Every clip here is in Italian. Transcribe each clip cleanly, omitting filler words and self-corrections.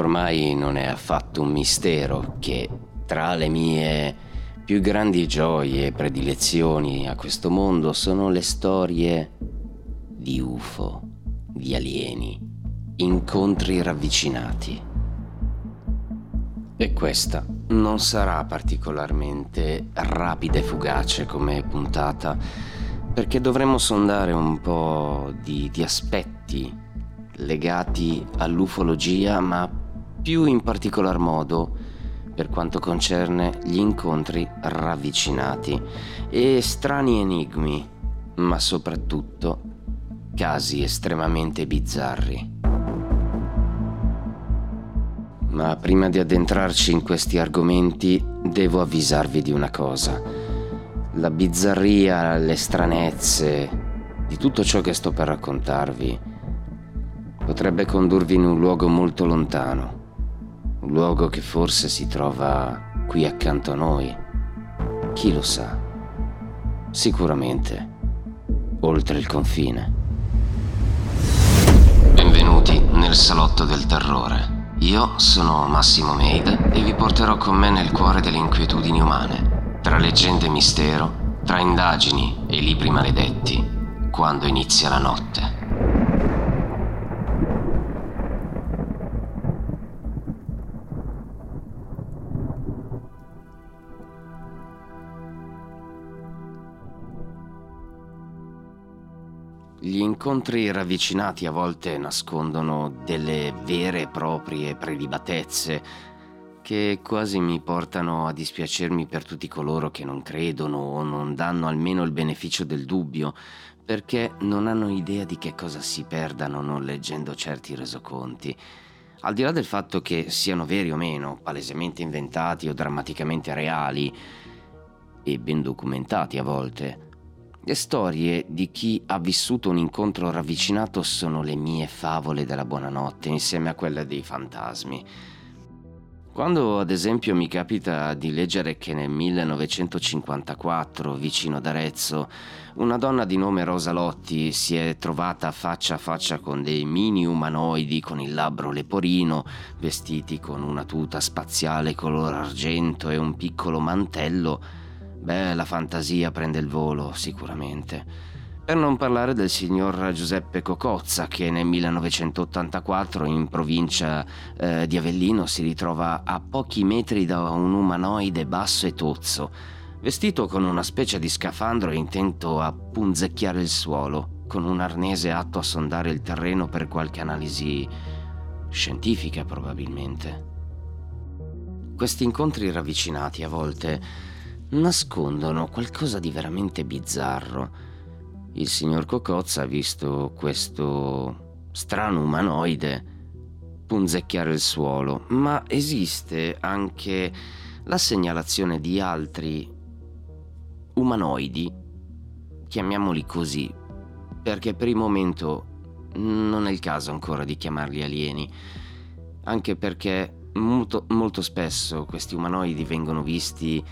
Ormai non è affatto un mistero che tra le mie più grandi gioie e predilezioni a questo mondo sono le storie di UFO, di alieni, incontri ravvicinati. E questa non sarà particolarmente rapida e fugace come puntata, perché dovremo sondare un po' di aspetti legati all'ufologia, ma più in particolar modo per quanto concerne gli incontri ravvicinati e strani enigmi, ma soprattutto casi estremamente bizzarri. Ma prima di addentrarci in questi argomenti devo avvisarvi di una cosa. La bizzarria, le stranezze di tutto ciò che sto per raccontarvi potrebbe condurvi in un luogo molto lontano, un luogo che forse si trova qui accanto a noi. Chi lo sa? Sicuramente oltre il confine. Benvenuti nel salotto del terrore. Io sono Massimo Made e vi porterò con me nel cuore delle inquietudini umane, tra leggende e mistero, tra indagini e libri maledetti, quando inizia la notte. Gli incontri ravvicinati a volte nascondono delle vere e proprie prelibatezze che quasi mi portano a dispiacermi per tutti coloro che non credono o non danno almeno il beneficio del dubbio, perché non hanno idea di che cosa si perdano non leggendo certi resoconti. Al di là del fatto che siano veri o meno, palesemente inventati o drammaticamente reali, e ben documentati a volte, le storie di chi ha vissuto un incontro ravvicinato sono le mie favole della buonanotte insieme a quelle dei fantasmi. Quando ad esempio mi capita di leggere che nel 1954, vicino ad Arezzo, una donna di nome Rosa Lotti si è trovata faccia a faccia con dei mini umanoidi con il labbro leporino, vestiti con una tuta spaziale color argento e un piccolo mantello, beh, la fantasia prende il volo, sicuramente. Per non parlare del signor Giuseppe Cocozza, che nel 1984 in provincia di Avellino si ritrova a pochi metri da un umanoide basso e tozzo, vestito con una specie di scafandro intento a punzecchiare il suolo, con un arnese atto a sondare il terreno per qualche analisi scientifica, probabilmente. Questi incontri ravvicinati a volte nascondono qualcosa di veramente bizzarro. Il signor Cocozza ha visto questo strano umanoide punzecchiare il suolo, ma esiste anche la segnalazione di altri umanoidi, chiamiamoli così, perché per il momento non è il caso ancora di chiamarli alieni, anche perché molto spesso questi umanoidi vengono visti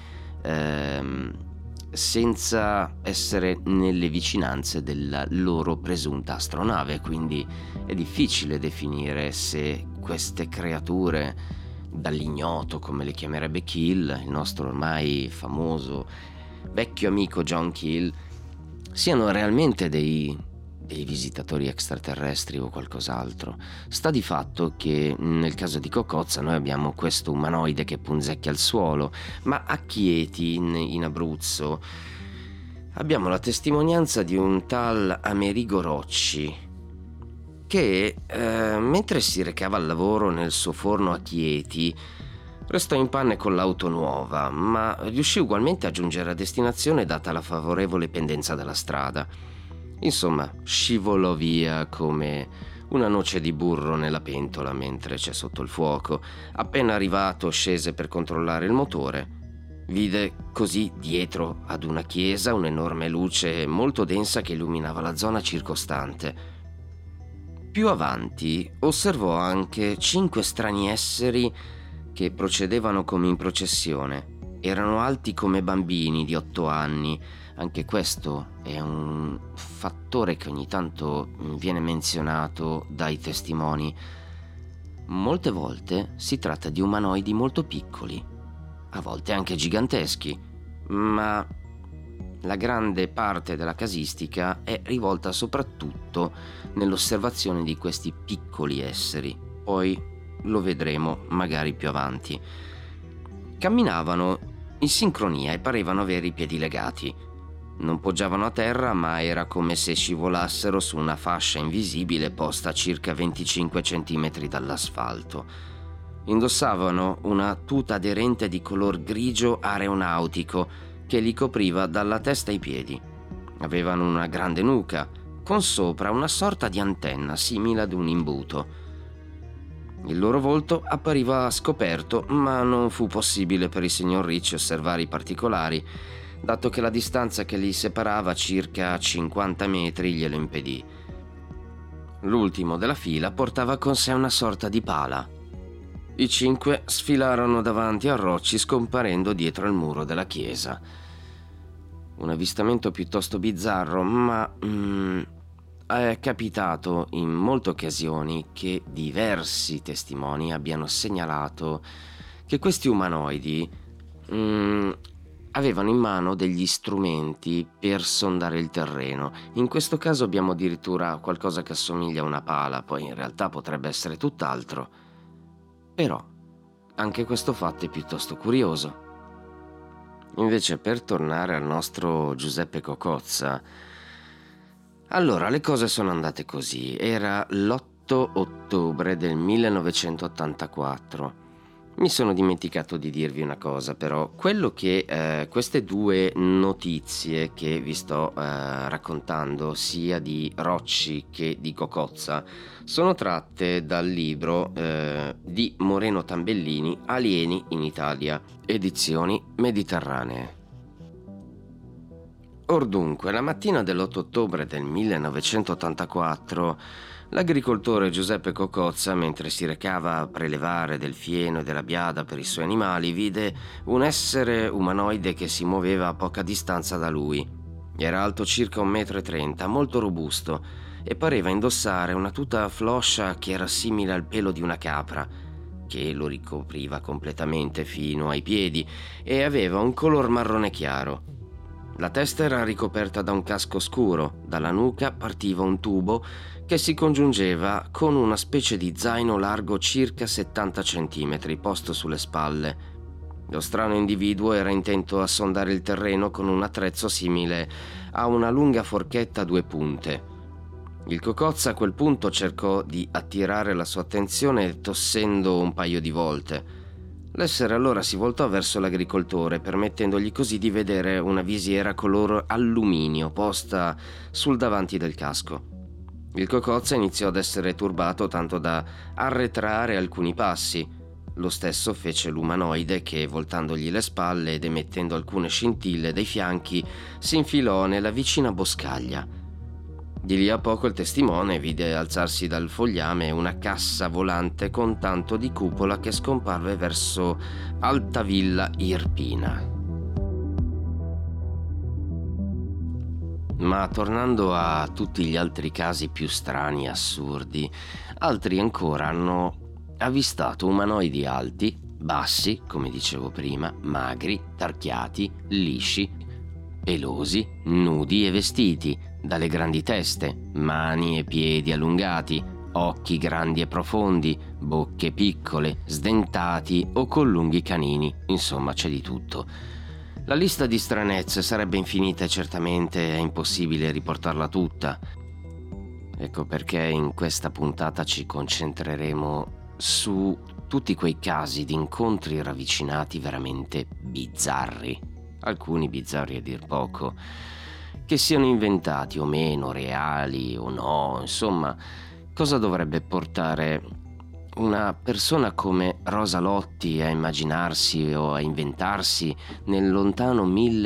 senza essere nelle vicinanze della loro presunta astronave, quindi è difficile definire se queste creature dall'ignoto, come le chiamerebbe Keel, il nostro ormai famoso vecchio amico John Keel, siano realmente dei visitatori extraterrestri o qualcos'altro. Sta di fatto che nel caso di Cocozza noi abbiamo questo umanoide che punzecchia il suolo, ma a Chieti, in Abruzzo, abbiamo la testimonianza di un tal Amerigo Rocci che, mentre si recava al lavoro nel suo forno a Chieti, restò in panne con l'auto nuova, ma riuscì ugualmente a giungere a destinazione data la favorevole pendenza della strada. Insomma, scivolò via come una noce di burro nella pentola mentre c'è sotto il fuoco. Appena arrivato, scese per controllare il motore. Vide così dietro ad una chiesa un'enorme luce molto densa che illuminava la zona circostante. Più avanti osservò anche 5 strani esseri che procedevano come in processione. Erano alti come bambini di 8 anni. Anche questo è un fattore che ogni tanto viene menzionato dai testimoni. Molte volte si tratta di umanoidi molto piccoli, a volte anche giganteschi, ma la grande parte della casistica è rivolta soprattutto nell'osservazione di questi piccoli esseri. Poi lo vedremo magari più avanti. Camminavano in sincronia e parevano avere i piedi legati. Non poggiavano a terra, ma era come se scivolassero su una fascia invisibile posta a circa 25 centimetri dall'asfalto. Indossavano una tuta aderente di color grigio aeronautico che li copriva dalla testa ai piedi. Avevano una grande nuca, con sopra una sorta di antenna simile ad un imbuto. Il loro volto appariva scoperto, ma non fu possibile per il signor Ricci osservare i particolari, dato che la distanza che li separava, circa 50 metri, glielo impedì. L'ultimo della fila portava con sé una sorta di pala. I 5 sfilarono davanti a Rocci, scomparendo dietro il muro della chiesa. Un avvistamento piuttosto bizzarro, ma è capitato in molte occasioni che diversi testimoni abbiano segnalato che questi umanoidi avevano in mano degli strumenti per sondare il terreno. In questo caso abbiamo addirittura qualcosa che assomiglia a una pala, poi in realtà potrebbe essere tutt'altro. Però anche questo fatto è piuttosto curioso. Invece, per tornare al nostro Giuseppe Cocozza, allora le cose sono andate così. Era l'8 ottobre del 1984. Mi sono dimenticato di dirvi una cosa, però quello che queste due notizie che vi sto raccontando, sia di Rocci che di Cocozza, sono tratte dal libro di Moreno Tambellini, Alieni in Italia, edizioni Mediterranee. Or dunque, la mattina dell'8 ottobre del 1984, l'agricoltore Giuseppe Cocozza, mentre si recava a prelevare del fieno e della biada per i suoi animali, vide un essere umanoide che si muoveva a poca distanza da lui. Era alto circa 1,30 m, molto robusto, e pareva indossare una tuta floscia che era simile al pelo di una capra, che lo ricopriva completamente fino ai piedi, e aveva un color marrone chiaro. La testa era ricoperta da un casco scuro, dalla nuca partiva un tubo che si congiungeva con una specie di zaino largo circa 70 centimetri posto sulle spalle. Lo strano individuo era intento a sondare il terreno con un attrezzo simile a una lunga forchetta a 2 punte. Il Cocozza a quel punto cercò di attirare la sua attenzione tossendo un paio di volte. L'essere allora si voltò verso l'agricoltore, permettendogli così di vedere una visiera color alluminio posta sul davanti del casco. Il Cocozza iniziò ad essere turbato tanto da arretrare alcuni passi. Lo stesso fece l'umanoide che, voltandogli le spalle ed emettendo alcune scintille dai fianchi, si infilò nella vicina boscaglia. Di lì a poco il testimone vide alzarsi dal fogliame una cassa volante con tanto di cupola che scomparve verso Altavilla Irpina. Ma tornando a tutti gli altri casi più strani e assurdi, altri ancora hanno avvistato umanoidi alti, bassi, come dicevo prima, magri, tarchiati, lisci, pelosi, nudi e vestiti, dalle grandi teste, mani e piedi allungati, occhi grandi e profondi, bocche piccole, sdentati o con lunghi canini, insomma c'è di tutto. La lista di stranezze sarebbe infinita e certamente è impossibile riportarla tutta. Ecco perché in questa puntata ci concentreremo su tutti quei casi di incontri ravvicinati veramente bizzarri, alcuni bizzarri a dir poco, che siano inventati o meno, reali o no, insomma, cosa dovrebbe portare una persona come Rosa Lotti a immaginarsi o a inventarsi nel lontano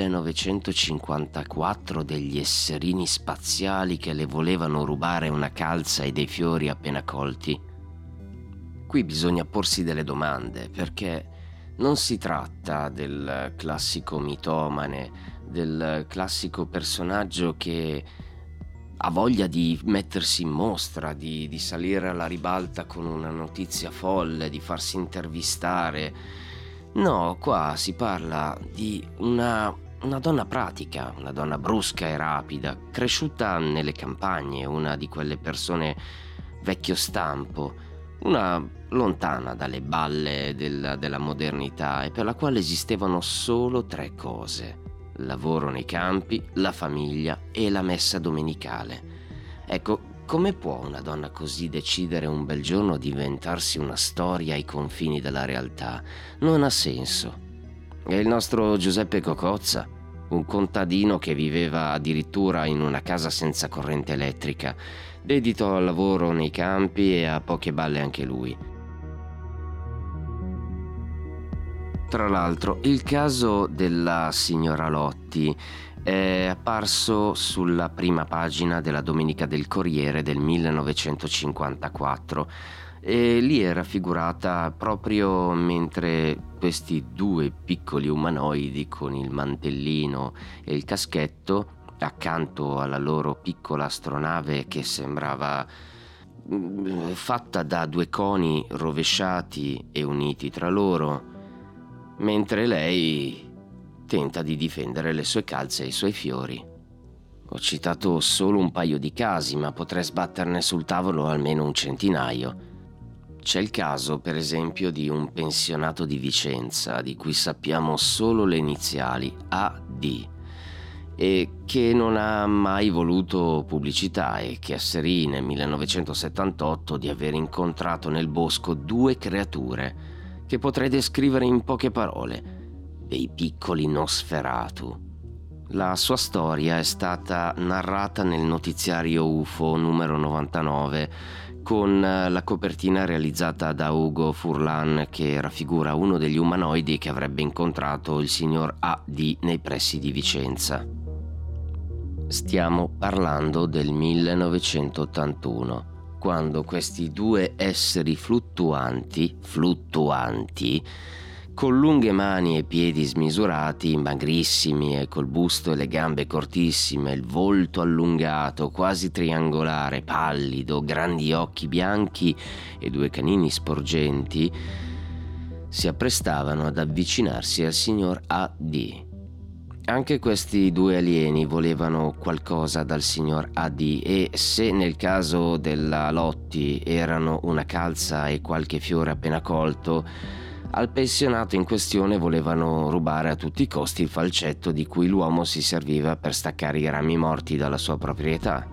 1954 degli esserini spaziali che le volevano rubare una calza e dei fiori appena colti? Qui bisogna porsi delle domande, perché non si tratta del classico mitomane, del classico personaggio che ha voglia di mettersi in mostra, di salire alla ribalta con una notizia folle, di farsi intervistare. No, qua si parla di una donna pratica, una donna brusca e rapida, cresciuta nelle campagne, una di quelle persone vecchio stampo, una lontana dalle balle della modernità, e per la quale esistevano solo tre cose: lavoro nei campi, la famiglia e la messa domenicale. Ecco, come può una donna così decidere un bel giorno di inventarsi una storia ai confini della realtà? Non ha senso. E il nostro Giuseppe Cocozza, un contadino che viveva addirittura in una casa senza corrente elettrica, dedito al lavoro nei campi e a poche balle anche lui. Tra l'altro, il caso della signora Lotti è apparso sulla prima pagina della Domenica del Corriere del 1954 e lì è raffigurata proprio mentre questi due piccoli umanoidi con il mantellino e il caschetto, accanto alla loro piccola astronave che sembrava fatta da due coni rovesciati e uniti tra loro, mentre lei tenta di difendere le sue calze e i suoi fiori. Ho citato solo un paio di casi, ma potrei sbatterne sul tavolo almeno un centinaio. C'è il caso, per esempio, di un pensionato di Vicenza, di cui sappiamo solo le iniziali AD, e che non ha mai voluto pubblicità e che asserì nel 1978 di aver incontrato nel bosco due creature che potrei descrivere in poche parole: dei piccoli Nosferatu. La sua storia è stata narrata nel notiziario UFO numero 99, con la copertina realizzata da Ugo Furlan, che raffigura uno degli umanoidi che avrebbe incontrato il signor AD nei pressi di Vicenza. Stiamo parlando del 1981, quando questi due esseri fluttuanti, con lunghe mani e piedi smisurati, magrissimi e col busto e le gambe cortissime, il volto allungato, quasi triangolare, pallido, grandi occhi bianchi e due canini sporgenti, si apprestavano ad avvicinarsi al signor AD. Anche questi due alieni volevano qualcosa dal signor AD e, se nel caso della Lotti erano una calza e qualche fiore appena colto, al pensionato in questione volevano rubare a tutti i costi il falcetto di cui l'uomo si serviva per staccare i rami morti dalla sua proprietà.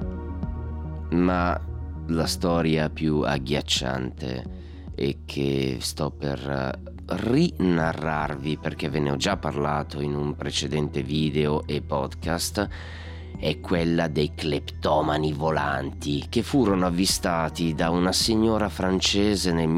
Ma la storia più agghiacciante e che sto per rinarrarvi, perché ve ne ho già parlato in un precedente video e podcast, è quella dei cleptomani volanti che furono avvistati da una signora francese nel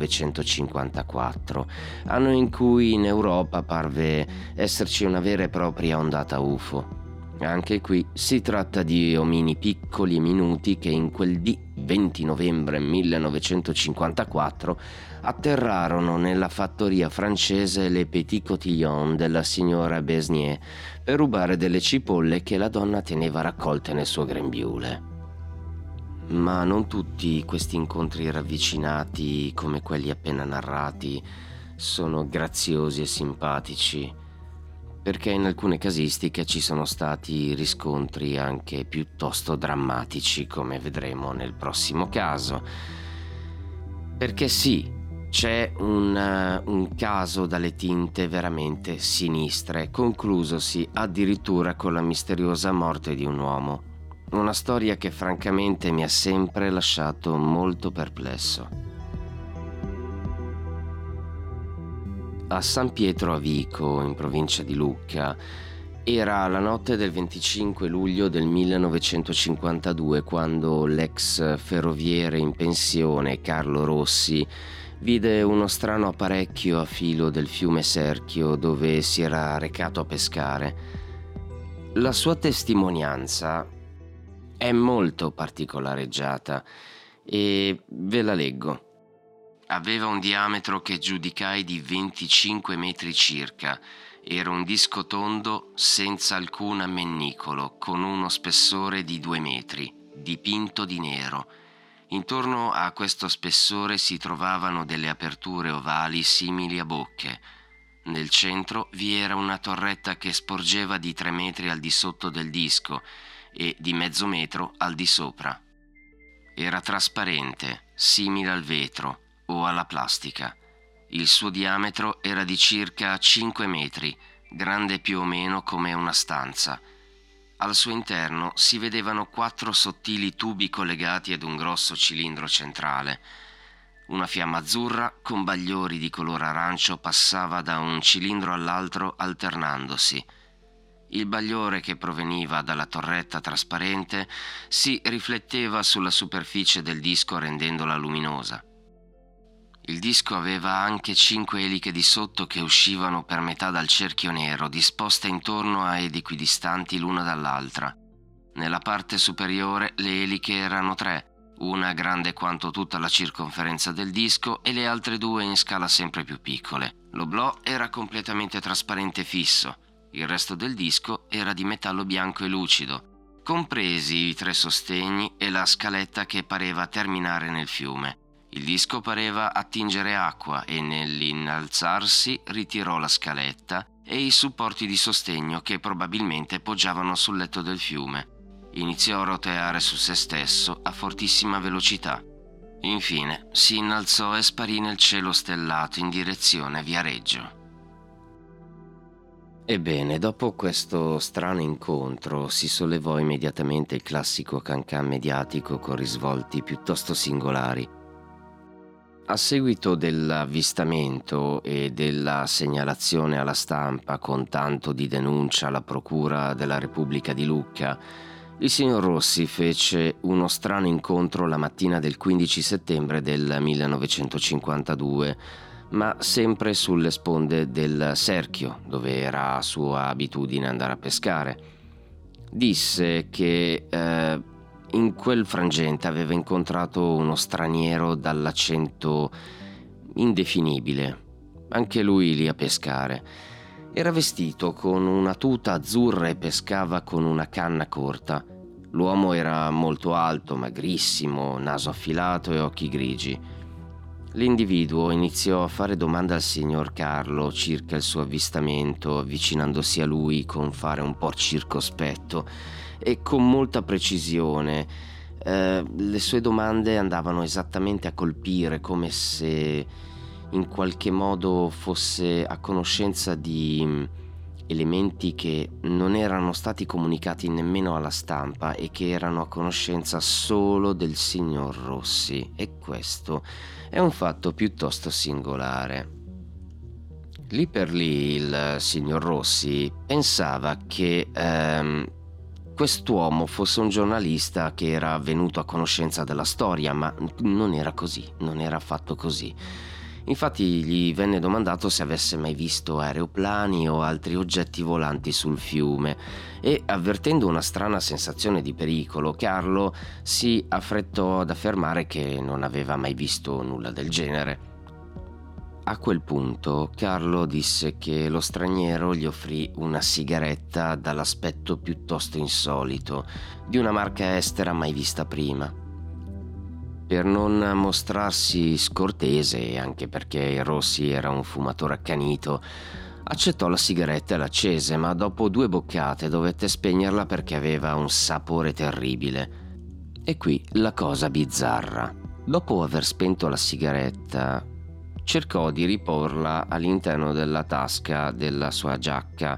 1954, anno in cui in Europa parve esserci una vera e propria ondata UFO. Anche qui si tratta di omini piccoli e minuti che in quel dì 20 novembre 1954 atterrarono nella fattoria francese Le Petit Cotillon della signora Besnier per rubare delle cipolle che la donna teneva raccolte nel suo grembiule. Ma non tutti questi incontri ravvicinati, come quelli appena narrati, sono graziosi e simpatici, perché in alcune casistiche ci sono stati riscontri anche piuttosto drammatici, come vedremo nel prossimo caso. Perché sì, c'è un caso dalle tinte veramente sinistre, conclusosi addirittura con la misteriosa morte di un uomo. Una storia che francamente mi ha sempre lasciato molto perplesso. A San Pietro a Vico, in provincia di Lucca, era la notte del 25 luglio del 1952 quando l'ex ferroviere in pensione Carlo Rossi vide uno strano apparecchio a filo del fiume Serchio dove si era recato a pescare. La sua testimonianza è molto particolareggiata e ve la leggo. Aveva un diametro che giudicai di 25 metri circa Era un disco tondo senza alcun ammennicolo, con uno spessore di 2 metri, dipinto di nero. Intorno a questo spessore si trovavano delle aperture ovali simili a bocche. Nel centro vi era una torretta che sporgeva di 3 metri al di sotto del disco e di mezzo metro al di sopra. Era trasparente, simile al vetro o alla plastica. Il suo diametro era di circa 5 metri, grande più o meno come una stanza. Al suo interno si vedevano 4 sottili tubi collegati ad un grosso cilindro centrale. Una fiamma azzurra con bagliori di color arancio passava da un cilindro all'altro alternandosi. Il bagliore che proveniva dalla torretta trasparente si rifletteva sulla superficie del disco rendendola luminosa. Il disco aveva anche 5 eliche di sotto che uscivano per metà dal cerchio nero, disposte intorno ed equidistanti l'una dall'altra. Nella parte superiore le eliche erano 3, una grande quanto tutta la circonferenza del disco e le altre 2 in scala sempre più piccole. L'oblò era completamente trasparente e fisso. Il resto del disco era di metallo bianco e lucido, compresi i 3 sostegni e la scaletta che pareva terminare nel fiume. Il disco pareva attingere acqua e nell'innalzarsi ritirò la scaletta e i supporti di sostegno che probabilmente poggiavano sul letto del fiume. Iniziò a roteare su se stesso a fortissima velocità. Infine si innalzò e sparì nel cielo stellato in direzione Viareggio. Ebbene, dopo questo strano incontro si sollevò immediatamente il classico cancan mediatico con risvolti piuttosto singolari. A seguito dell'avvistamento e della segnalazione alla stampa con tanto di denuncia alla Procura della Repubblica di Lucca, il signor Rossi fece uno strano incontro la mattina del 15 settembre del 1952, ma sempre sulle sponde del Serchio, dove era sua abitudine andare a pescare. Disse che in quel frangente aveva incontrato uno straniero dall'accento indefinibile, anche lui lì a pescare. Era vestito con una tuta azzurra e pescava con una canna corta. L'uomo era molto alto, magrissimo, naso affilato e occhi grigi. L'individuo iniziò a fare domande al signor Carlo circa il suo avvistamento, avvicinandosi a lui con fare un po' circospetto e con molta precisione. Le sue domande andavano esattamente a colpire, come se in qualche modo fosse a conoscenza di elementi che non erano stati comunicati nemmeno alla stampa e che erano a conoscenza solo del signor Rossi, e questo è un fatto piuttosto singolare. Lì per lì il signor Rossi pensava che quest'uomo fosse un giornalista che era venuto a conoscenza della storia, ma non era così, non era affatto così. Infatti gli venne domandato se avesse mai visto aeroplani o altri oggetti volanti sul fiume e, avvertendo una strana sensazione di pericolo, Carlo si affrettò ad affermare che non aveva mai visto nulla del genere. A quel punto Carlo disse che lo straniero gli offrì una sigaretta dall'aspetto piuttosto insolito, di una marca estera mai vista prima. Per non mostrarsi scortese, anche perché Rossi era un fumatore accanito, accettò la sigaretta e l'accese, ma dopo 2 boccate dovette spegnerla perché aveva un sapore terribile. E qui la cosa bizzarra. Dopo aver spento la sigaretta, cercò di riporla all'interno della tasca della sua giacca,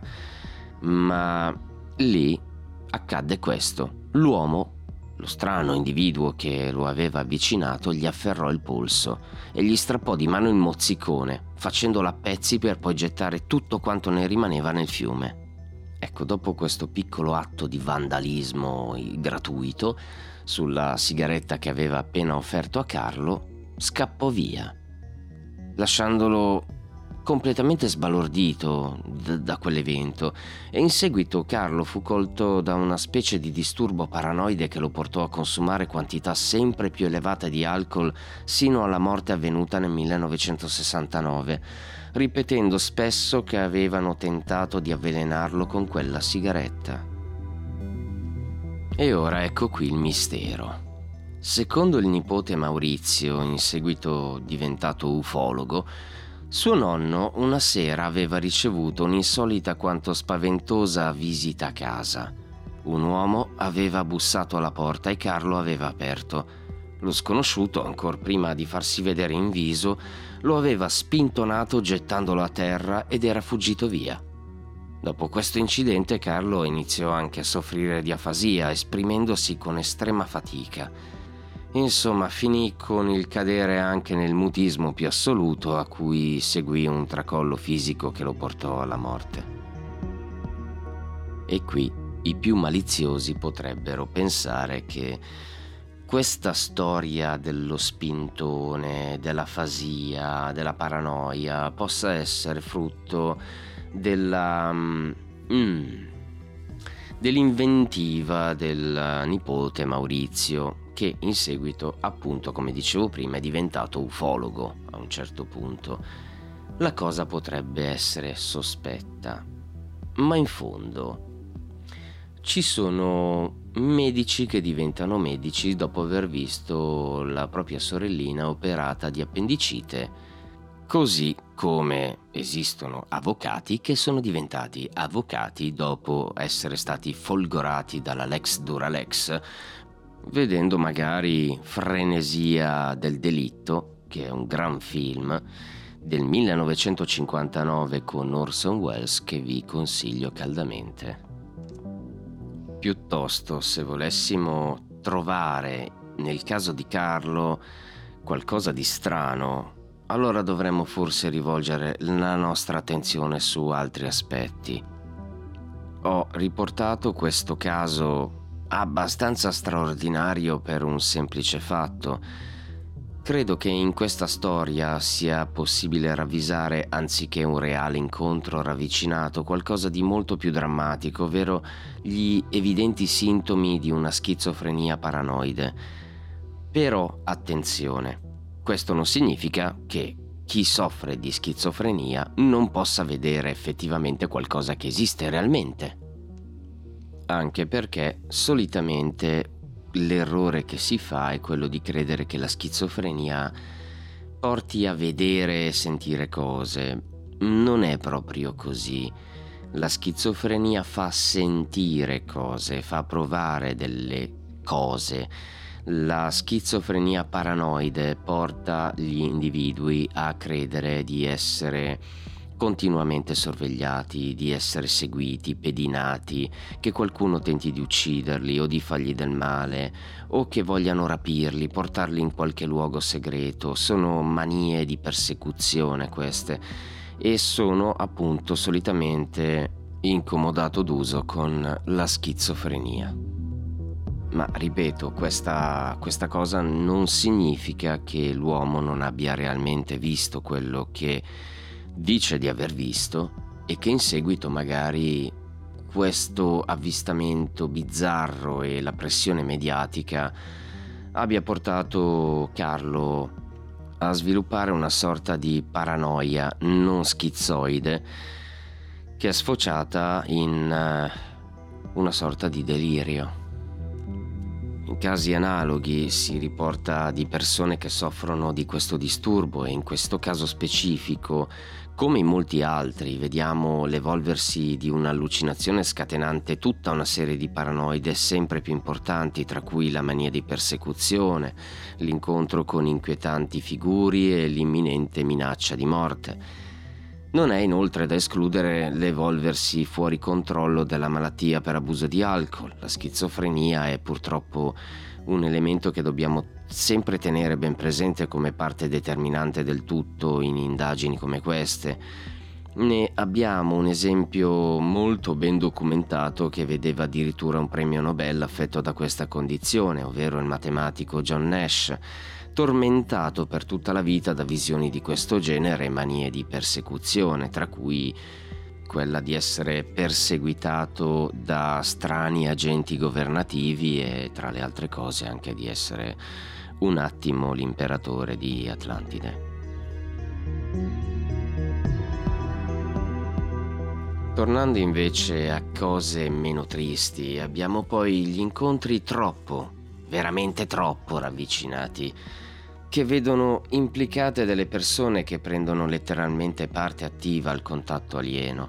ma lì accadde questo. L'uomo, lo strano individuo che lo aveva avvicinato, gli afferrò il polso e gli strappò di mano il mozzicone, facendolo a pezzi per poi gettare tutto quanto ne rimaneva nel fiume. Ecco, dopo questo piccolo atto di vandalismo gratuito sulla sigaretta che aveva appena offerto a Carlo, scappò via, lasciandolo completamente sbalordito da quell'evento, e in seguito Carlo fu colto da una specie di disturbo paranoide che lo portò a consumare quantità sempre più elevate di alcol sino alla morte avvenuta nel 1969, ripetendo spesso che avevano tentato di avvelenarlo con quella sigaretta. E ora ecco qui il mistero. Secondo il nipote Maurizio, in seguito diventato ufologo, suo nonno una sera aveva ricevuto un'insolita quanto spaventosa visita a casa. Un uomo aveva bussato alla porta e Carlo aveva aperto. Lo sconosciuto, ancor prima di farsi vedere in viso, lo aveva spintonato gettandolo a terra ed era fuggito via. Dopo questo incidente Carlo iniziò anche a soffrire di afasia, esprimendosi con estrema fatica. Insomma, finì con il cadere anche nel mutismo più assoluto, a cui seguì un tracollo fisico che lo portò alla morte. E qui i più maliziosi potrebbero pensare che questa storia dello spintone, dell'afasia, della paranoia possa essere frutto dell'inventiva del nipote Maurizio, che in seguito, appunto, come dicevo prima, è diventato ufologo a un certo punto. La cosa potrebbe essere sospetta, ma in fondo ci sono medici che diventano medici dopo aver visto la propria sorellina operata di appendicite, così come esistono avvocati che sono diventati avvocati dopo essere stati folgorati dalla Lex Duralex, vedendo magari Frenesia del delitto, che è un gran film del 1959 con Orson Welles, che vi consiglio caldamente. Piuttosto, se volessimo trovare nel caso di Carlo qualcosa di strano, allora dovremmo forse rivolgere la nostra attenzione su altri aspetti. Ho riportato questo caso abbastanza straordinario per un semplice fatto. Credo che in questa storia sia possibile ravvisare, anziché un reale incontro ravvicinato, qualcosa di molto più drammatico, ovvero gli evidenti sintomi di una schizofrenia paranoide. Però attenzione, questo non significa che chi soffre di schizofrenia non possa vedere effettivamente qualcosa che esiste realmente. Anche perché solitamente l'errore che si fa è quello di credere che la schizofrenia porti a vedere e sentire cose. Non è proprio così. La schizofrenia fa sentire cose, fa provare delle cose. La schizofrenia paranoide porta gli individui a credere di essere continuamente sorvegliati, di essere seguiti, pedinati, che qualcuno tenti di ucciderli o di fargli del male, o che vogliano rapirli, portarli in qualche luogo segreto. Sono manie di persecuzione queste, e sono appunto solitamente in comodato d'uso con la schizofrenia. Ma ripeto, questa cosa non significa che l'uomo non abbia realmente visto quello che dice di aver visto, e che in seguito magari questo avvistamento bizzarro e la pressione mediatica abbia portato Carlo a sviluppare una sorta di paranoia non schizoide che è sfociata in una sorta di delirio. In casi analoghi si riporta di persone che soffrono di questo disturbo, e in questo caso specifico, come in molti altri, vediamo l'evolversi di un'allucinazione scatenante tutta una serie di paranoide sempre più importanti, tra cui la mania di persecuzione, l'incontro con inquietanti figuri e l'imminente minaccia di morte. Non è inoltre da escludere l'evolversi fuori controllo della malattia per abuso di alcol. La schizofrenia è purtroppo un elemento che dobbiamo sempre tenere ben presente come parte determinante del tutto in indagini come queste. Ne abbiamo un esempio molto ben documentato che vedeva addirittura un premio Nobel affetto da questa condizione, ovvero il matematico John Nash, tormentato per tutta la vita da visioni di questo genere e manie di persecuzione, tra cui quella di essere perseguitato da strani agenti governativi e, tra le altre cose, anche di essere un attimo l'imperatore di Atlantide. Tornando invece a cose meno tristi, abbiamo poi gli incontri veramente troppo ravvicinati, che vedono implicate delle persone che prendono letteralmente parte attiva al contatto alieno.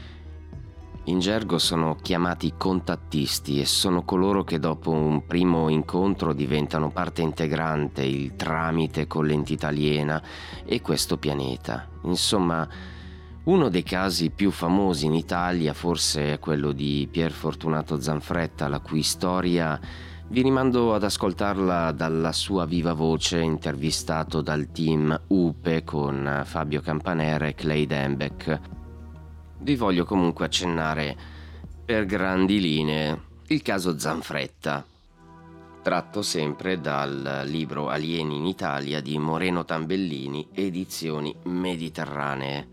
In gergo sono chiamati contattisti e sono coloro che dopo un primo incontro diventano parte integrante, il tramite con l'entità aliena e questo pianeta. Insomma, uno dei casi più famosi in Italia forse è quello di Pier Fortunato Zanfretta, la cui storia vi rimando ad ascoltarla dalla sua viva voce, intervistato dal team UPE con Fabio Campanera e Clay Dembeck. Vi voglio comunque accennare per grandi linee il caso Zanfretta, tratto sempre dal libro Alieni in Italia di Moreno Tambellini, edizioni Mediterranee.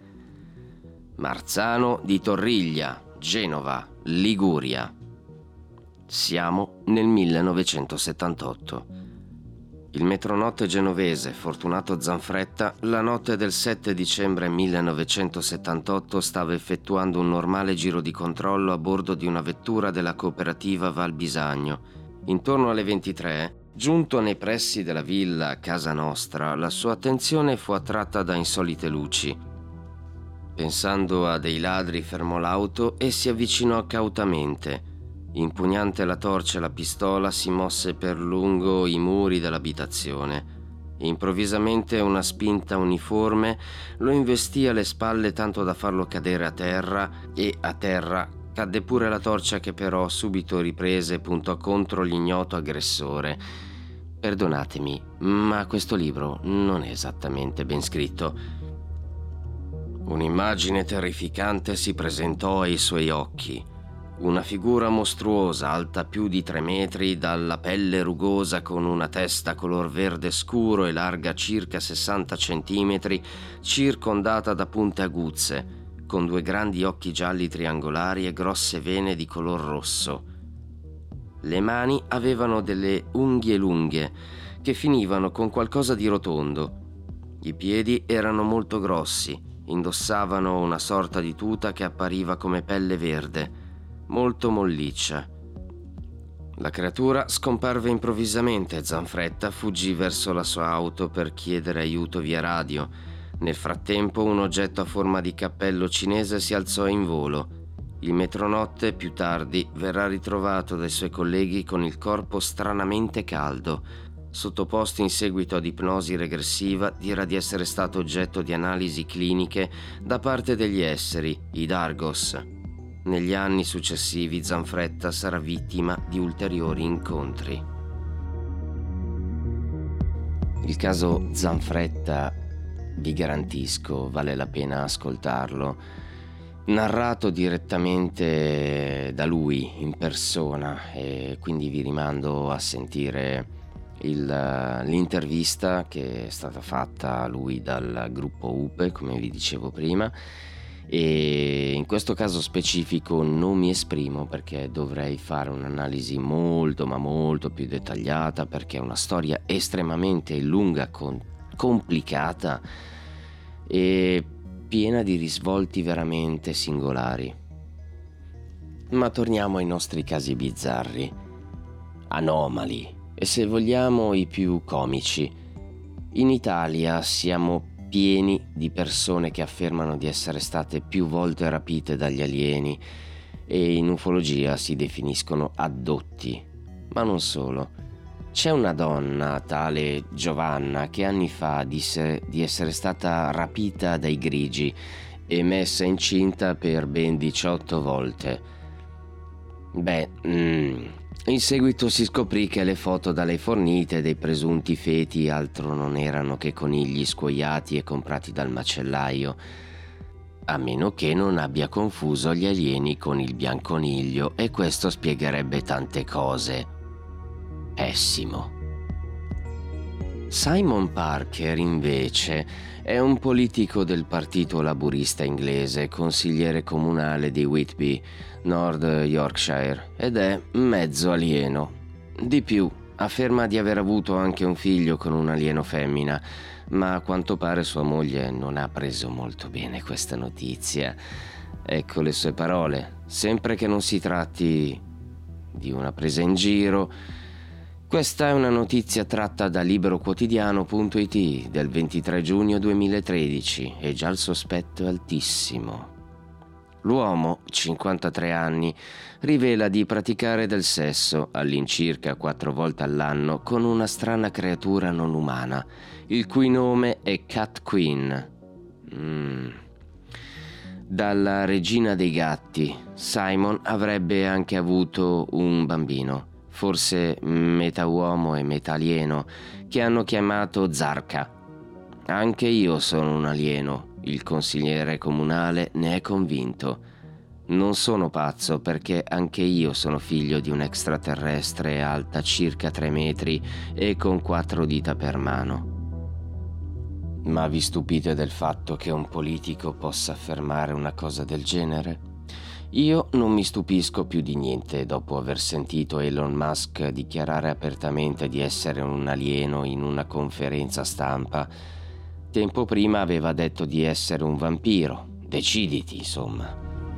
Marzano di Torriglia, Genova, Liguria. Siamo nel 1978. Il metronotte genovese Fortunato Zanfretta la notte del 7 dicembre 1978 stava effettuando un normale giro di controllo a bordo di una vettura della cooperativa Val Bisagno. Intorno alle 23, giunto nei pressi della villa Casa Nostra, la sua attenzione fu attratta da insolite luci. Pensando a dei ladri, fermò l'auto e si avvicinò cautamente. Impugnante la torcia e la pistola, si mosse per lungo i muri dell'abitazione. Improvvisamente una spinta uniforme lo investì alle spalle tanto da farlo cadere a terra, e a terra cadde pure la torcia, che però subito riprese e puntò contro l'ignoto aggressore. Perdonatemi, ma questo libro non è esattamente ben scritto. Un'immagine terrificante si presentò ai suoi occhi. Una figura mostruosa, alta più di 3 metri, dalla pelle rugosa, con una testa color verde scuro e larga circa 60 centimetri, circondata da punte aguzze, con 2 grandi occhi gialli triangolari e grosse vene di color rosso. Le mani avevano delle unghie lunghe, che finivano con qualcosa di rotondo. I piedi erano molto grossi. Indossavano una sorta di tuta che appariva come pelle verde, molto molliccia. La creatura scomparve improvvisamente e Zanfretta fuggì verso la sua auto per chiedere aiuto via radio. Nel frattempo un oggetto a forma di cappello cinese si alzò in volo. Il metronotte più tardi verrà ritrovato dai suoi colleghi con il corpo stranamente caldo. Sottoposto in seguito ad ipnosi regressiva, dirà di essere stato oggetto di analisi cliniche da parte degli esseri, i Dargos. Negli anni successivi Zanfretta sarà vittima di ulteriori incontri. Il caso Zanfretta, vi garantisco, vale la pena ascoltarlo. Narrato direttamente da lui in persona, e quindi vi rimando a sentire l'intervista che è stata fatta a lui dal gruppo UPE, come vi dicevo prima, e in questo caso specifico non mi esprimo perché dovrei fare un'analisi molto ma molto più dettagliata, perché è una storia estremamente lunga, complicata e piena di risvolti veramente singolari. Ma torniamo ai nostri casi bizzarri, anomali e, se vogliamo, i più comici. In Italia siamo pieni di persone che affermano di essere state più volte rapite dagli alieni e in ufologia si definiscono addotti. Ma non solo. C'è una donna, tale Giovanna, che anni fa disse di essere stata rapita dai grigi e messa incinta per ben 18 volte. In seguito si scoprì che le foto da lei fornite dei presunti feti altro non erano che conigli scuoiati e comprati dal macellaio. a meno che non abbia confuso gli alieni con il bianconiglio, e questo spiegherebbe tante cose. Pessimo. Simon Parker, invece, è un politico del Partito Laburista inglese, consigliere comunale di Whitby, North Yorkshire, ed è mezzo alieno. Di più, afferma di aver avuto anche un figlio con un alieno femmina, ma a quanto pare sua moglie non ha preso molto bene questa notizia. Ecco le sue parole: sempre che non si tratti di una presa in giro. Questa è una notizia tratta da liberoquotidiano.it del 23 giugno 2013 e già il sospetto è altissimo. L'uomo, 53 anni, rivela di praticare del sesso all'incirca 4 volte all'anno con una strana creatura non umana, il cui nome è Cat Queen. Dalla regina dei gatti, Simon avrebbe anche avuto un bambino, forse metà uomo e metà alieno, che hanno chiamato Zarka. Anche io sono un alieno, il consigliere comunale ne è convinto. Non sono pazzo, perché anche io sono figlio di un extraterrestre alta circa 3 metri e con 4 dita per mano. Ma vi stupite del fatto che un politico possa affermare una cosa del genere? Io non mi stupisco più di niente dopo aver sentito Elon Musk dichiarare apertamente di essere un alieno in una conferenza stampa. Tempo prima aveva detto di essere un vampiro. Deciditi, insomma.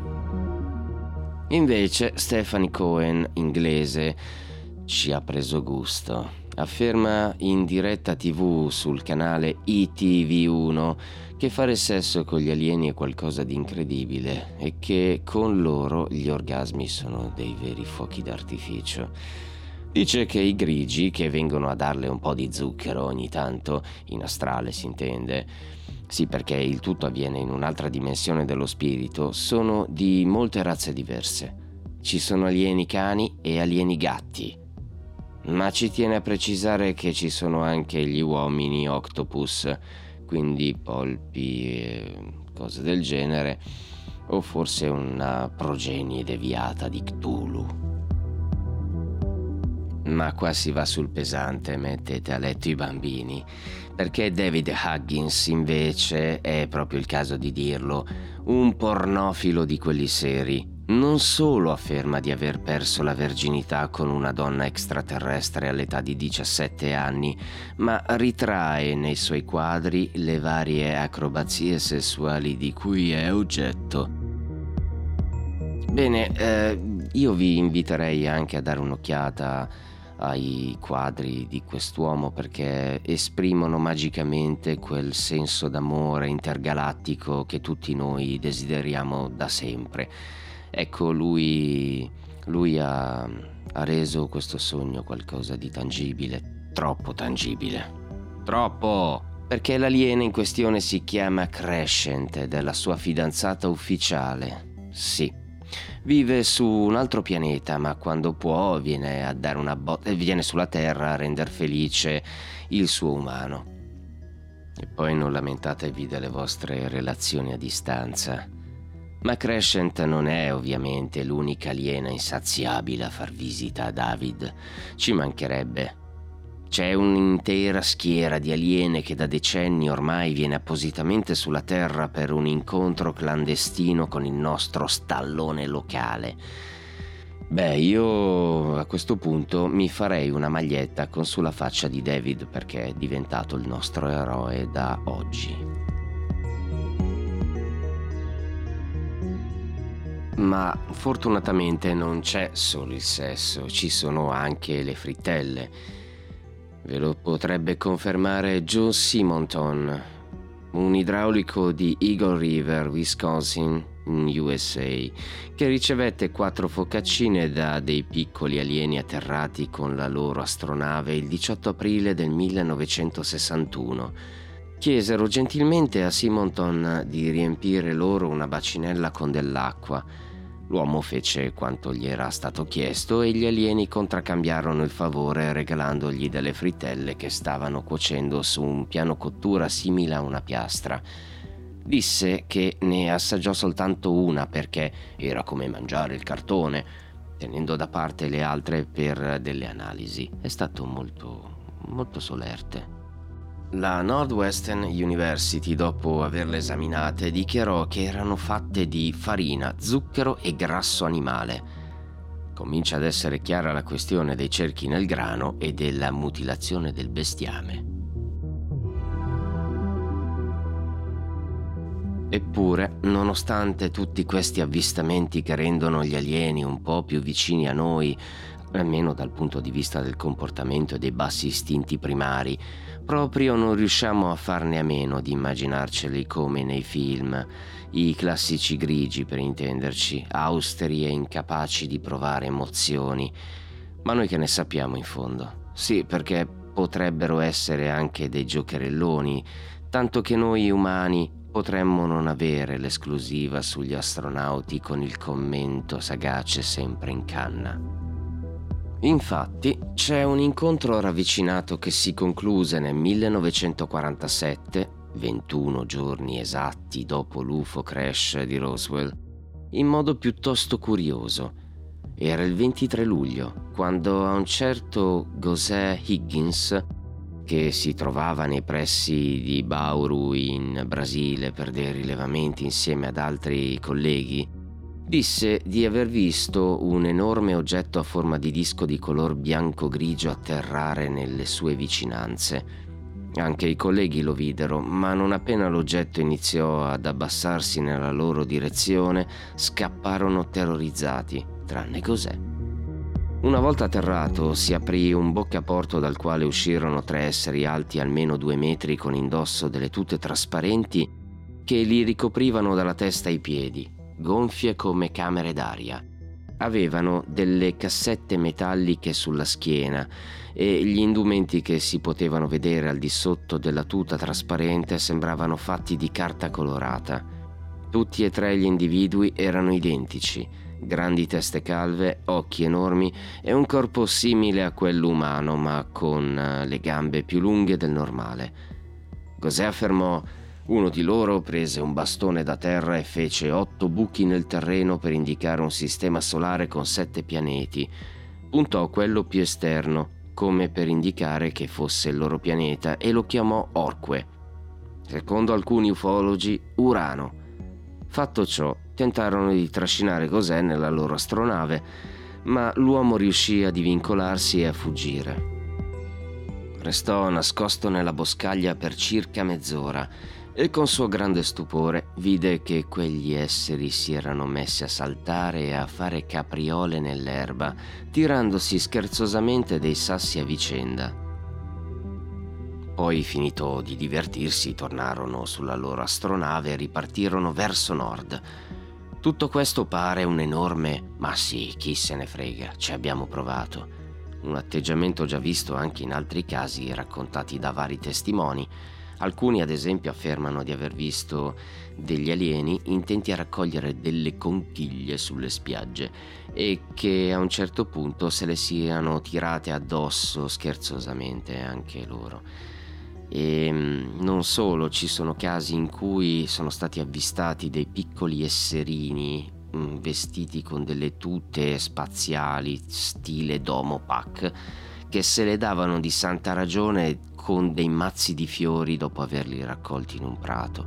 Invece Stephanie Cohen, inglese, ci ha preso gusto. Afferma in diretta TV sul canale ITV1 che fare sesso con gli alieni è qualcosa di incredibile e che con loro gli orgasmi sono dei veri fuochi d'artificio. Dice che i grigi, che vengono a darle un po' di zucchero ogni tanto, in astrale si intende, sì, perché il tutto avviene in un'altra dimensione dello spirito, sono di molte razze diverse. Ci sono alieni cani e alieni gatti. Ma ci tiene a precisare che ci sono anche gli uomini octopus, quindi polpi e cose del genere, o forse una progenie deviata di Cthulhu. Ma qua si va sul pesante, mettete a letto i bambini, perché David Huggins invece, è proprio il caso di dirlo, un pornofilo di quelli seri. Non solo afferma di aver perso la verginità con una donna extraterrestre all'età di 17 anni, ma ritrae nei suoi quadri le varie acrobazie sessuali di cui è oggetto. Bene, io vi inviterei anche a dare un'occhiata ai quadri di quest'uomo, perché esprimono magicamente quel senso d'amore intergalattico che tutti noi desideriamo da sempre. Ecco, lui ha reso questo sogno qualcosa di tangibile, troppo tangibile. Troppo! Perché l'aliena in questione si chiama Crescent ed è la sua fidanzata ufficiale. Sì, vive su un altro pianeta, ma quando può viene a dare una botta e viene sulla Terra a render felice il suo umano. E poi non lamentatevi delle vostre relazioni a distanza. Ma Crescent non è ovviamente l'unica aliena insaziabile a far visita a David. Ci mancherebbe. C'è un'intera schiera di aliene che da decenni ormai viene appositamente sulla Terra per un incontro clandestino con il nostro stallone locale. Beh, io a questo punto mi farei una maglietta con sulla faccia di David, perché è diventato il nostro eroe da oggi. Ma fortunatamente non c'è solo il sesso, ci sono anche le frittelle. Ve lo potrebbe confermare Joe Simonton, un idraulico di Eagle River, Wisconsin, in USA, che ricevette 4 focaccine da dei piccoli alieni atterrati con la loro astronave il 18 aprile del 1961. Chiesero gentilmente a Simonton di riempire loro una bacinella con dell'acqua. L'uomo fece quanto gli era stato chiesto e gli alieni contraccambiarono il favore regalandogli delle frittelle che stavano cuocendo su un piano cottura simile a una piastra. Disse che ne assaggiò soltanto una perché era come mangiare il cartone, tenendo da parte le altre per delle analisi. È stato molto solerte. La Northwestern University, dopo averle esaminate, dichiarò che erano fatte di farina, zucchero e grasso animale. Comincia ad essere chiara la questione dei cerchi nel grano e della mutilazione del bestiame. Eppure, nonostante tutti questi avvistamenti che rendono gli alieni un po' più vicini a noi, almeno dal punto di vista del comportamento e dei bassi istinti primari, proprio non riusciamo a farne a meno di immaginarceli come nei film, i classici grigi per intenderci, austeri e incapaci di provare emozioni. Ma noi che ne sappiamo in fondo? Sì, perché potrebbero essere anche dei giocherelloni, tanto che noi umani potremmo non avere l'esclusiva sugli astronauti con il commento sagace sempre in canna. Infatti, c'è un incontro ravvicinato che si concluse nel 1947, 21 giorni esatti dopo l'UFO crash di Roswell, in modo piuttosto curioso. Era il 23 luglio, quando a un certo José Higgins, che si trovava nei pressi di Bauru in Brasile per dei rilevamenti insieme ad altri colleghi, disse di aver visto un enorme oggetto a forma di disco di color bianco-grigio atterrare nelle sue vicinanze. Anche i colleghi lo videro, ma non appena l'oggetto iniziò ad abbassarsi nella loro direzione, scapparono terrorizzati, tranne José. Una volta atterrato, si aprì un boccaporto dal quale uscirono 3 esseri alti almeno 2 metri con indosso delle tute trasparenti che li ricoprivano dalla testa ai piedi, gonfie come camere d'aria. Avevano delle cassette metalliche sulla schiena e gli indumenti che si potevano vedere al di sotto della tuta trasparente sembravano fatti di carta colorata. Tutti e 3 gli individui erano identici. Grandi teste calve, occhi enormi e un corpo simile a quello umano, ma con le gambe più lunghe del normale. José affermò: uno di loro prese un bastone da terra e fece 8 buchi nel terreno per indicare un sistema solare con 7 pianeti. Puntò quello più esterno, come per indicare che fosse il loro pianeta, e lo chiamò Orque. Secondo alcuni ufologi, Urano. Fatto ciò, tentarono di trascinare José nella loro astronave, ma l'uomo riuscì a divincolarsi e a fuggire. Restò nascosto nella boscaglia per circa mezz'ora e con suo grande stupore vide che quegli esseri si erano messi a saltare e a fare capriole nell'erba, tirandosi scherzosamente dei sassi a vicenda. Poi, finito di divertirsi, tornarono sulla loro astronave e ripartirono verso nord. Tutto questo pare un enorme «ma sì, chi se ne frega, ci abbiamo provato», un atteggiamento già visto anche in altri casi raccontati da vari testimoni. Alcuni, ad esempio, affermano di aver visto degli alieni intenti a raccogliere delle conchiglie sulle spiagge e che a un certo punto se le siano tirate addosso scherzosamente anche loro. E non solo, ci sono casi in cui sono stati avvistati dei piccoli esserini vestiti con delle tute spaziali stile Domo Pack, che se le davano di santa ragione con dei mazzi di fiori dopo averli raccolti in un prato.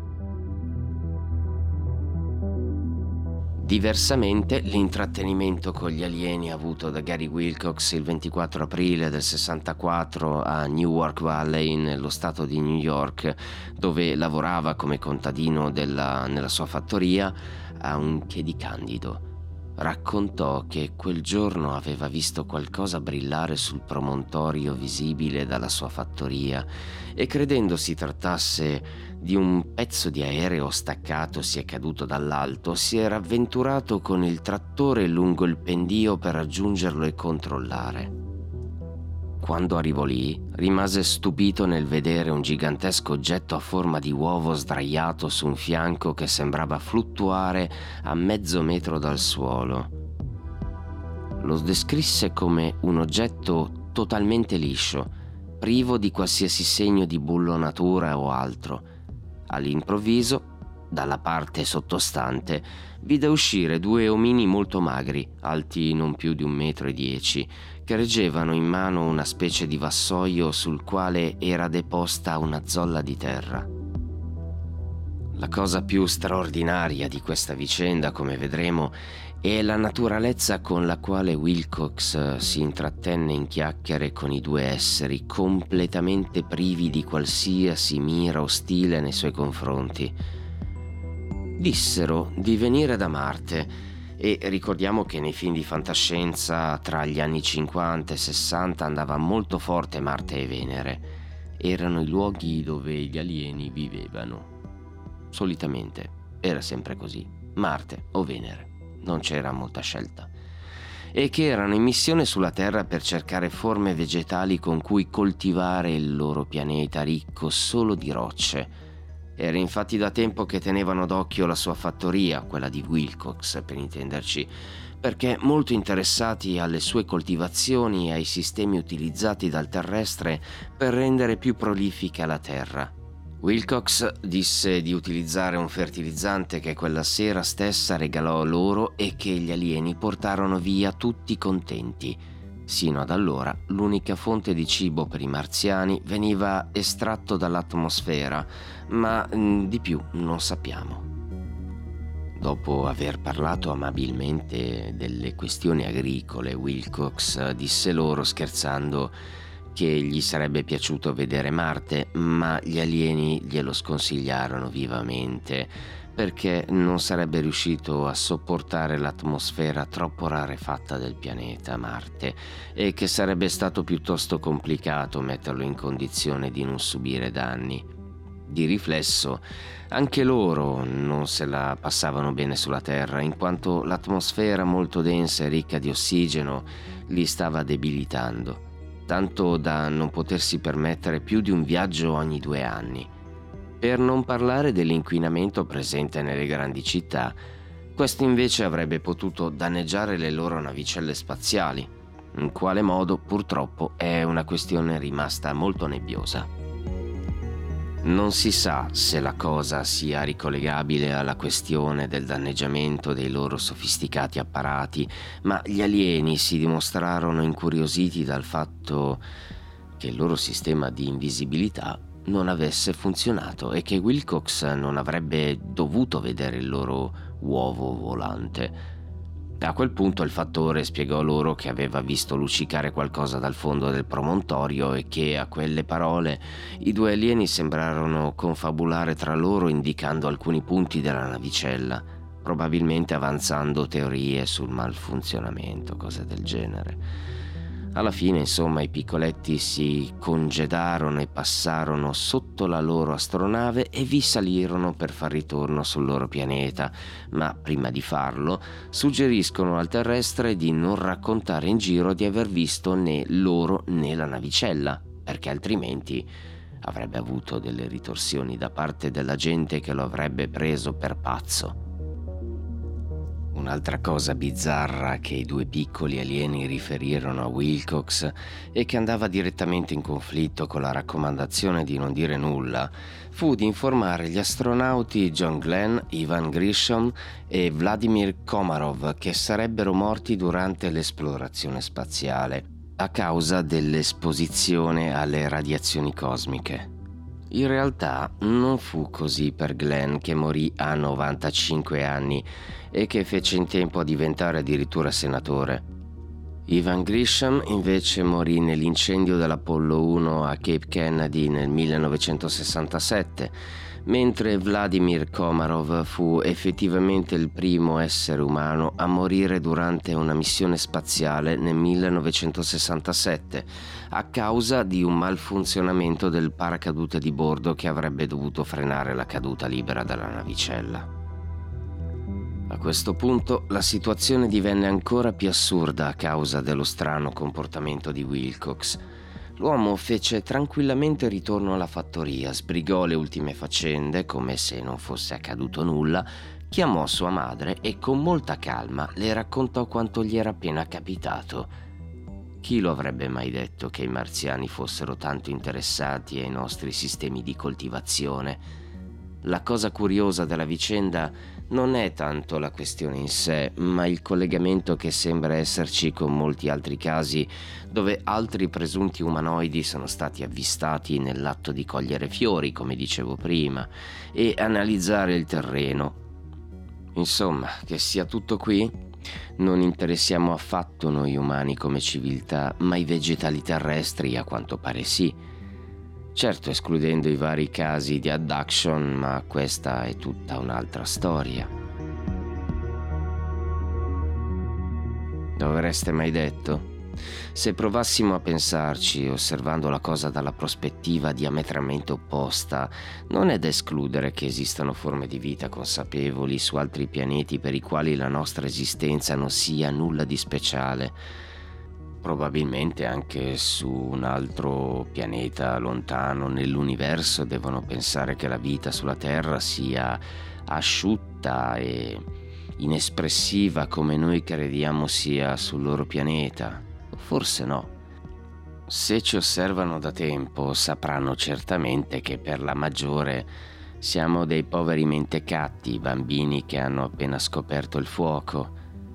Diversamente, l'intrattenimento con gli alieni avuto da Gary Wilcox il 24 aprile del 64 a Newark Valley, nello stato di New York, dove lavorava come contadino nella sua fattoria, ha un che di candido. Raccontò che quel giorno aveva visto qualcosa brillare sul promontorio visibile dalla sua fattoria e, credendo si trattasse di un pezzo di aereo staccatosi e caduto dall'alto, si era avventurato con il trattore lungo il pendio per raggiungerlo e controllare. Quando arrivò lì, rimase stupito nel vedere un gigantesco oggetto a forma di uovo sdraiato su un fianco che sembrava fluttuare a mezzo metro dal suolo. Lo descrisse come un oggetto totalmente liscio, privo di qualsiasi segno di bullonatura o altro. All'improvviso dalla parte sottostante, vide uscire due omini molto magri, alti non più di 1,10 m, che reggevano in mano una specie di vassoio sul quale era deposta una zolla di terra. La cosa più straordinaria di questa vicenda, come vedremo, è la naturalezza con la quale Wilcox si intrattenne in chiacchiere con i due esseri, completamente privi di qualsiasi mira ostile nei suoi confronti. Dissero di venire da Marte, e ricordiamo che nei film di fantascienza tra gli anni 50 e 60 andava molto forte Marte e Venere. Erano i luoghi dove gli alieni vivevano. Solitamente era sempre così, Marte o Venere, non c'era molta scelta. E che erano in missione sulla Terra per cercare forme vegetali con cui coltivare il loro pianeta ricco solo di rocce. Era infatti da tempo che tenevano d'occhio la sua fattoria, quella di Wilcox per intenderci, perché molto interessati alle sue coltivazioni e ai sistemi utilizzati dal terrestre per rendere più prolifica la Terra. Wilcox disse di utilizzare un fertilizzante che quella sera stessa regalò loro e che gli alieni portarono via tutti contenti. Sino ad allora l'unica fonte di cibo per i marziani veniva estratto dall'atmosfera, ma di più non sappiamo. Dopo aver parlato amabilmente delle questioni agricole, Wilcox disse loro scherzando che gli sarebbe piaciuto vedere Marte, ma gli alieni glielo sconsigliarono vivamente perché non sarebbe riuscito a sopportare l'atmosfera troppo rarefatta del pianeta Marte e che sarebbe stato piuttosto complicato metterlo in condizione di non subire danni. Di riflesso, anche loro non se la passavano bene sulla Terra, in quanto l'atmosfera molto densa e ricca di ossigeno li stava debilitando, tanto da non potersi permettere più di un viaggio ogni 2 anni. Per non parlare dell'inquinamento presente nelle grandi città, questo invece avrebbe potuto danneggiare le loro navicelle spaziali. In quale modo, purtroppo, è una questione rimasta molto nebbiosa. Non si sa se la cosa sia ricollegabile alla questione del danneggiamento dei loro sofisticati apparati, ma gli alieni si dimostrarono incuriositi dal fatto che il loro sistema di invisibilità non avesse funzionato e che Wilcox non avrebbe dovuto vedere il loro uovo volante. A quel punto il fattore spiegò loro che aveva visto luccicare qualcosa dal fondo del promontorio e che, a quelle parole, i due alieni sembrarono confabulare tra loro indicando alcuni punti della navicella, probabilmente avanzando teorie sul malfunzionamento, cose del genere. Alla fine, insomma, i piccoletti si congedarono e passarono sotto la loro astronave e vi salirono per far ritorno sul loro pianeta, ma prima di farlo suggeriscono al terrestre di non raccontare in giro di aver visto né loro né la navicella, perché altrimenti avrebbe avuto delle ritorsioni da parte della gente che lo avrebbe preso per pazzo. Un'altra cosa bizzarra che i due piccoli alieni riferirono a Wilcox e che andava direttamente in conflitto con la raccomandazione di non dire nulla fu di informare gli astronauti John Glenn, Ivan Grisham e Vladimir Komarov che sarebbero morti durante l'esplorazione spaziale a causa dell'esposizione alle radiazioni cosmiche. In realtà non fu così per Glenn, che morì a 95 anni e che fece in tempo a diventare addirittura senatore. Ivan Grisham invece morì nell'incendio dell'Apollo 1 a Cape Kennedy nel 1967, mentre Vladimir Komarov fu effettivamente il primo essere umano a morire durante una missione spaziale nel 1967 a causa di un malfunzionamento del paracadute di bordo che avrebbe dovuto frenare la caduta libera della navicella. A questo punto la situazione divenne ancora più assurda a causa dello strano comportamento di Wilcox. L'uomo fece tranquillamente ritorno alla fattoria, sbrigò le ultime faccende come se non fosse accaduto nulla, chiamò sua madre e con molta calma le raccontò quanto gli era appena capitato. Chi lo avrebbe mai detto che i marziani fossero tanto interessati ai nostri sistemi di coltivazione? La cosa curiosa della vicenda non è tanto la questione in sé, ma il collegamento che sembra esserci con molti altri casi dove altri presunti umanoidi sono stati avvistati nell'atto di cogliere fiori, come dicevo prima, e analizzare il terreno. Insomma, che sia tutto qui, non interessiamo affatto noi umani come civiltà, ma i vegetali terrestri a quanto pare sì. Certo, escludendo i vari casi di abduction, ma questa è tutta un'altra storia. Lo avreste mai detto? Se provassimo a pensarci, osservando la cosa dalla prospettiva diametralmente opposta, non è da escludere che esistano forme di vita consapevoli su altri pianeti per i quali la nostra esistenza non sia nulla di speciale. Probabilmente anche su un altro pianeta lontano nell'universo devono pensare che la vita sulla Terra sia asciutta e inespressiva come noi crediamo sia sul loro pianeta. Forse no. Se ci osservano da tempo sapranno certamente che per la maggiore siamo dei poveri mentecatti, bambini che hanno appena scoperto il fuoco.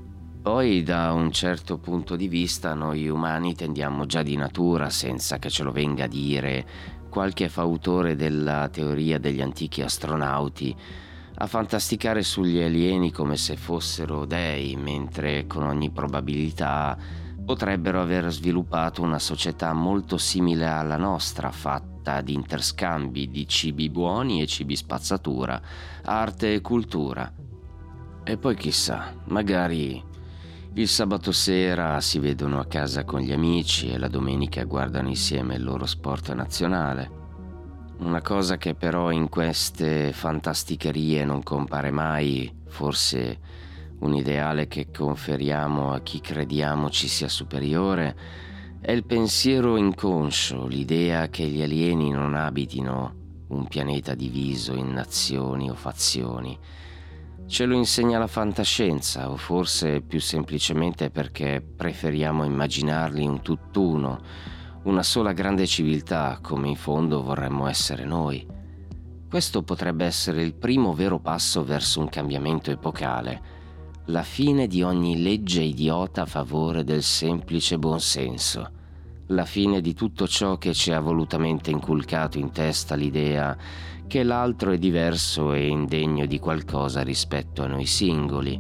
Poi da un certo punto di vista noi umani tendiamo già di natura, senza che ce lo venga a dire qualche fautore della teoria degli antichi astronauti, a fantasticare sugli alieni come se fossero dei, mentre con ogni probabilità potrebbero aver sviluppato una società molto simile alla nostra, fatta di interscambi di cibi buoni e cibi spazzatura, arte e cultura. E poi chissà, magari il sabato sera si vedono a casa con gli amici e la domenica guardano insieme il loro sport nazionale. Una cosa che però in queste fantasticherie non compare mai, forse un ideale che conferiamo a chi crediamo ci sia superiore, è il pensiero inconscio, l'idea che gli alieni non abitino un pianeta diviso in nazioni o fazioni. Ce lo insegna la fantascienza, o forse più semplicemente perché preferiamo immaginarli un tutt'uno, una sola grande civiltà, come in fondo vorremmo essere noi. Questo potrebbe essere il primo vero passo verso un cambiamento epocale, la fine di ogni legge idiota a favore del semplice buonsenso, la fine di tutto ciò che ci ha volutamente inculcato in testa l'idea che l'altro è diverso e indegno di qualcosa rispetto a noi singoli.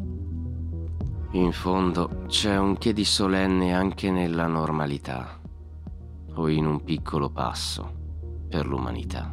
In fondo c'è un che di solenne anche nella normalità, o in un piccolo passo per l'umanità.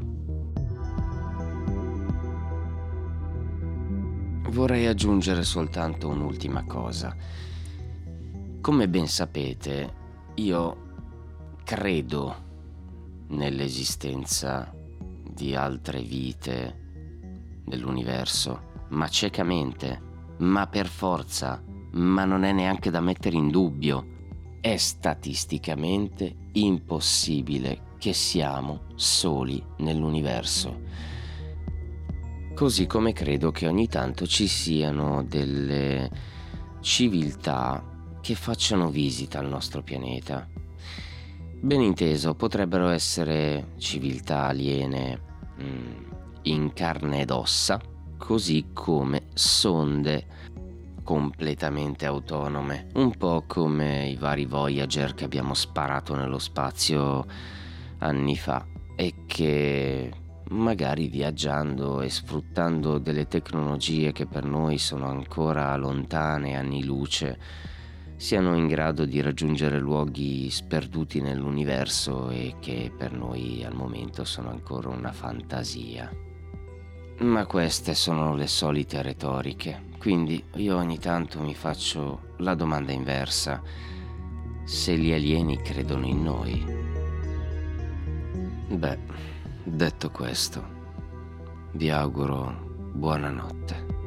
Vorrei aggiungere soltanto un'ultima cosa. Come ben sapete, io credo nell'esistenza di altre vite nell'universo, ma ciecamente, ma per forza, ma non è neanche da mettere in dubbio. È statisticamente impossibile che siamo soli nell'universo. Così come credo che ogni tanto ci siano delle civiltà che facciano visita al nostro pianeta. Ben inteso, potrebbero essere civiltà aliene in carne ed ossa, così come sonde completamente autonome, un po' come i vari Voyager che abbiamo sparato nello spazio anni fa e che magari viaggiando e sfruttando delle tecnologie che per noi sono ancora lontane anni luce siano in grado di raggiungere luoghi sperduti nell'universo e che per noi al momento sono ancora una fantasia. Ma queste sono le solite retoriche, quindi io ogni tanto mi faccio la domanda inversa: se gli alieni credono in noi? Beh, detto questo, vi auguro buonanotte.